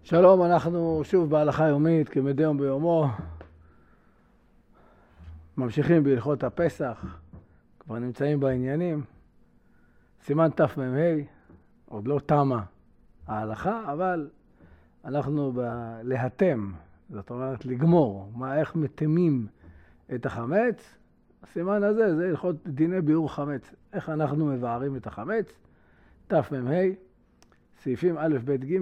שלום, אנחנו שוב בהלכה יומית כמדי יום ביומו, ממשיכים בהלכות הפסח, כבר נמצאים בעניינים, סימן תמ"ה, עוד לא תמה ההלכה, אבל אנחנו להתם, זאת אומרת לגמור, איך מתמים את החמץ. הסימן הזה זה הלכות דיני ביעור חמץ, איך אנחנו מבערים את החמץ, תמ"ה, סעיפים א' ב' ג',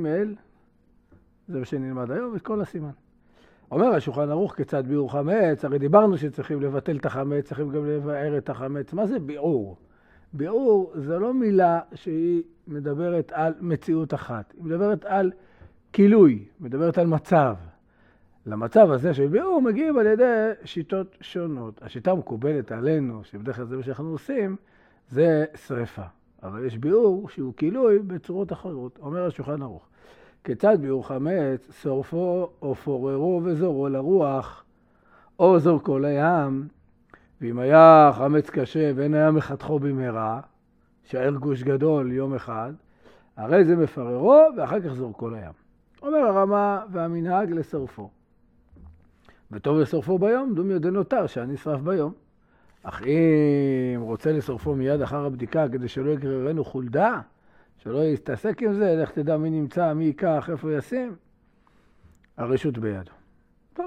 זה מה שנלמד היום, את כל הסימן. אומר השולחן ערוך כיצד ביעור חמץ, הרי דיברנו שצריכים לבטל את החמץ, צריכים גם לבאר את החמץ. מה זה ביעור? ביעור זה לא מילה שהיא מדברת על מציאות אחת, היא מדברת על כילוי, מדברת על מצב. למצב הזה של ביעור מגיעים על ידי שיטות שונות. השיטה מקובלת עלינו, שבדרך כלל זה מה שאנחנו עושים, זה שריפה. אבל יש ביעור שהוא כילוי בצורות אחרות. אומר השולחן ערוך. כיצד ביעור חמץ, שורפו או פוררו וזורו לרוח, או זורקו לים, ואם היה חמץ קשה ואין היה מחתכו במהרה, שער גוש גדול יום אחד, הרי זה מפררו ואחר כך זורקו לים. אומר הרמה והמנהג לשרפו. וטוב לשרפו ביום, דומי עוד נותר שהנשרף ביום. אך אם רוצה לשרפו מיד אחר הבדיקה כדי שלא יגררנו חולדה, שלא יתעסק עם זה, לך תדע מי נמצא, מי ייקח, איפה ישים, הרשות בידו. טוב.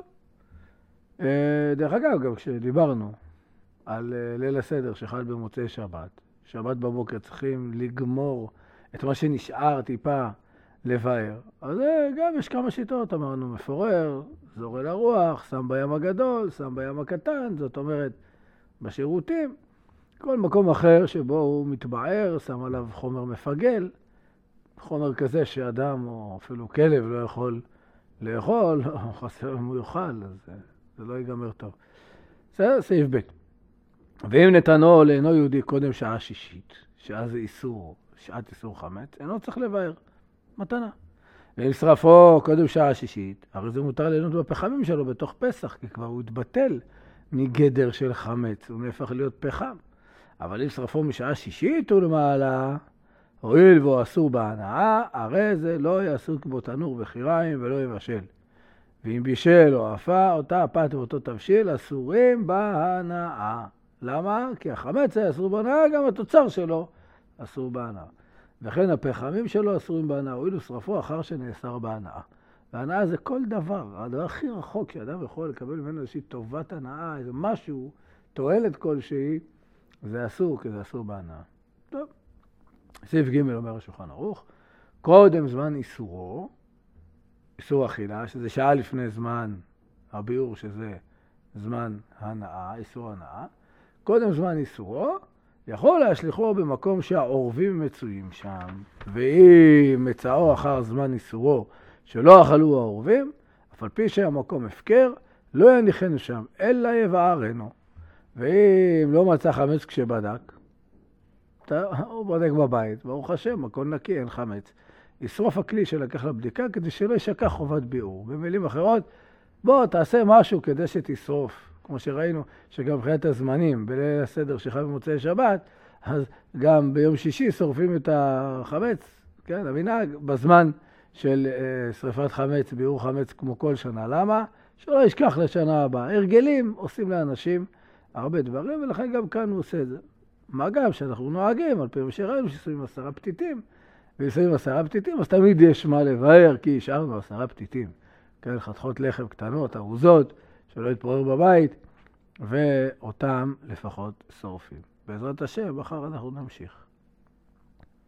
דרך אגב, גם כשדיברנו על ליל הסדר שחל במוצאי שבת, שבת בבוקר צריכים לגמור את מה שנשאר טיפה לבאר. אז גם יש כמה שיטות, אמרנו מפורר, זורק לרוח, שם בים הגדול, שם בים הקטן, זאת אומרת בשירותים. כל מקום אחר שבו הוא מתבער, שם עליו חומר מפגל, חומר כזה שאדם או אפילו כלב לא יכול לאכול, או חסר אם הוא יאכל, אז זה לא ייגמר טוב. זה סעיף ב'. ואם נתנו לאינו יהודי קודם שעה שישית, שעה זה איסור, שעת איסור חמץ, אינו צריך לבאר, מתנה. ואם שרפו קודם שעה שישית, הרי זה מותר ליהנות בפחמים שלו בתוך פסח, כי כבר הוא התבטל מגדר של חמץ, הוא נהפך להיות פחם. אבל אם שרפו משעה שישית ולמעלה, הואיל והוא אסור בהנאה, הרי זה לא יעסוק בו תנור בחיריים ולא יבשל. ואם בישל או אפה, אותה הפת ואותו תבשיל אסורים בהנאה. למה? כי החמץ היה אסור בהנאה, גם התוצר שלו אסור בהנאה. וכן הפחמים שלו אסורים בהנאה, הואיל ושרפו אחר שנאסר בהנאה. והנאה זה כל דבר, הדבר הכי רחוק שאדם יכול לקבל ממנו איזושהי טובת הנאה, איזה משהו, תועלת כלשהי, זה אסור, כי זה אסור בהנאה. טוב. סעיף ג' אומר השולחן ערוך, קודם זמן איסורו, איסור אכילה, שזה שעה לפני זמן הביעור, שזה זמן הנאה, איסור הנאה, קודם זמן איסורו, יכול להשליחו במקום שהעורבים מצויים שם, ואם מצאו אחר זמן איסורו שלא אכלו העורבים, אף על פי שהמקום הפקר, לא יניחנו שם, אלא יבערנו. ואם לא מצא חמץ כשבדק, הוא בודק בבית, ברוך השם, הכל נקי, אין חמץ. ישרוף הכלי שלקח לבדיקה כדי שלא ישכח חובת ביעור. במילים אחרות, בוא תעשה משהו כדי שתשרוף. כמו שראינו שגם מבחינת הזמנים, בליל הסדר שחל במוצאי שבת, אז גם ביום שישי שורפים את החמץ, כן, המנהג, בזמן של שריפת חמץ, ביעור חמץ כמו כל שנה. למה? שלא ישכח לשנה הבאה. הרגלים עושים לאנשים הרבה דברים, ולכן גם כאן הוא עושה את זה. מה גם שאנחנו נוהגים, על פי מה שראינו, ששמים 10 פתיתים, ושמים 10 פתיתים, אז תמיד יש מה לבאר, כי השארנו 10 פתיתים. כן, חתכות לחם קטנות, ארוזות, שלא יתפורר בבית, ואותם לפחות שורפים. בעזרת השם, מחר אנחנו נמשיך.